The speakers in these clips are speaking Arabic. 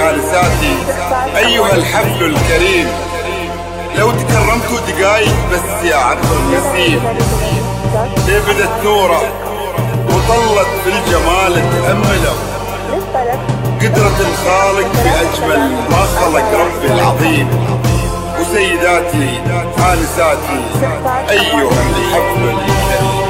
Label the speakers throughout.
Speaker 1: آنساتي أيها الحفل الكريم، لو تكرمتوا دقايق بس يا عطر النسيم، ليه بدت نوره وطلت في الجمال تأمله، قدرة الخالق بأجمل ما خلق ربي العظيم. وسيداتي آنساتي أيها الحفل الكريم،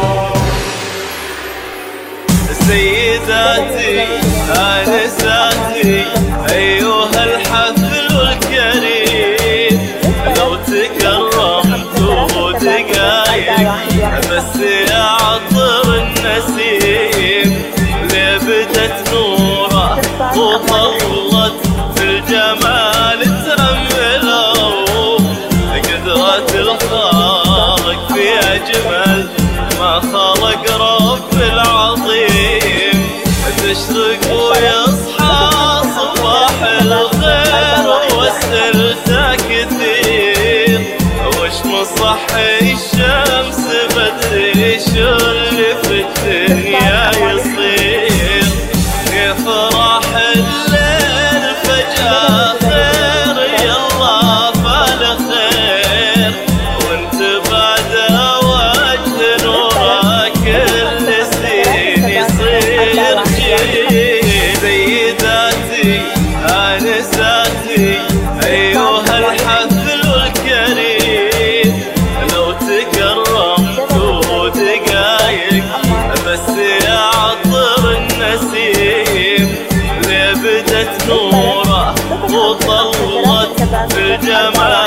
Speaker 2: سيداتي آنساتي أيها الحفل الكريم، لو تكرمتوا دقايق بس يا عطر النسيم، ليه بدت نوره وطلت في الجمال تأمله، قدرة الخالق في أجمل ما خلق رب العظيم، تشرق ويصحى صباح الخير واسترسى كثير، وش مصحي الشمس بدري شو اللي في الدنيا يصير، يفرح الليل فجأة خير يلا فال خير، وانت بعد وجه نورك كل سنين يصير جيل. سيداتي آنساتي أيها الحفل الكريم، لو تكرمتوا دقايق بس يا عطر النسيم، ليه بدت نوره وطلت في الجمال